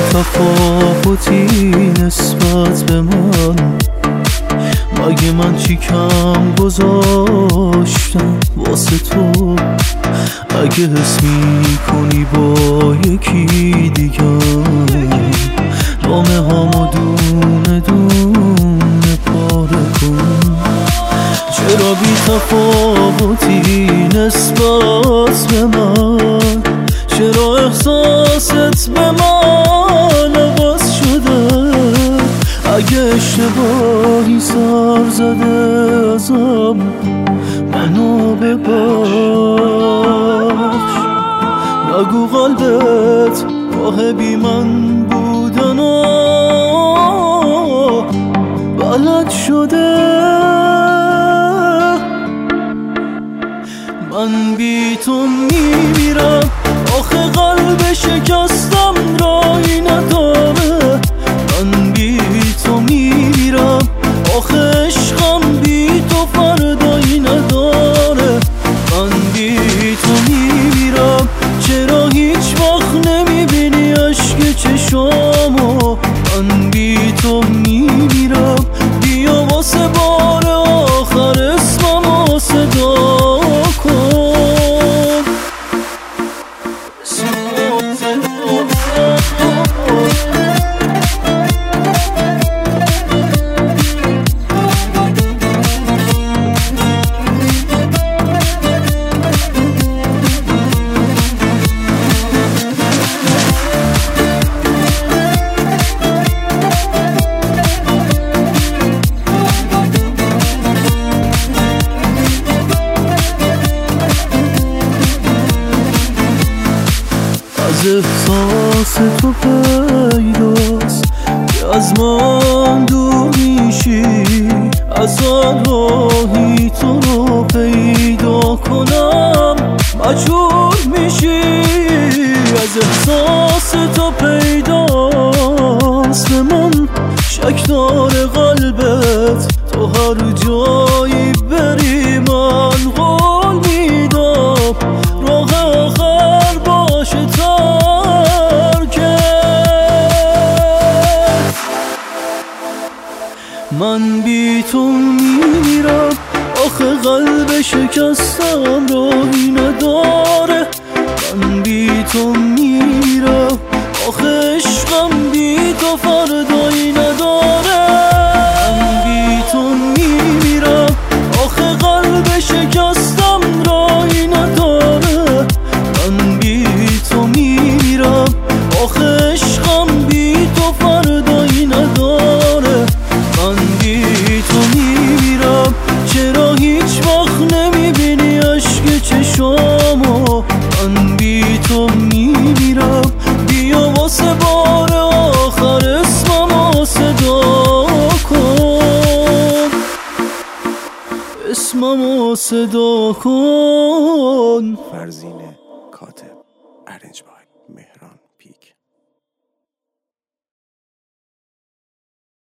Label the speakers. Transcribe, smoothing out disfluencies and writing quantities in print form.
Speaker 1: تفاوتی نسبت به من؟ مگه من چی کم گذاشتم واسه تو؟ اگه حس میکنی با یکی دیگر، نامه هامو دونه دونه پاره کن. چرا بی تفاوتی نسبت به من؟ چرا احساست به من عوض شده؟ اگه اشتباهی سر زده ازم منو ببخش. نگو قلبت راه بی من بودن و بلد شده. من بی تو میمیرم، آخه قلب شکستم راهی نداره. من بی تو میمیرم، آخه عشقم بی تو فردایی نداره. من بی تو میمیرم، چرا هیچ وقت نمیبینی عشق چشامو؟ من بی تو میمیرم، بیا واسه بار آخر اسممو صدا کن. از احساس تو پیداست که از من دور میشی. از راهی تو رو پیدا کنم مجبور میشی. از احساس تو پیداست به من شک داره قلبت. تو هر جایی بری من قول میدم راه آخر باشه ترکت. من بی تو میمیرم، آخه قلب شکستم راهی نداره. من بی تو میمیرم، آخه عشقم بی تو فردایی نداره. من بی تو میمیرم، آخه قلب شکستم راهی نداره. من بی تو میمیرم، آخه عشقم بی تو فردایی نداره. من بی تو میمیرم، چرا هیچ وقت نمیبینی عشق چشامو؟ من بی تو میمیرم، بیا واسه بار آخر اسممو صدا کن. اسممو صدا کن.
Speaker 2: فرزین کاتب ارنج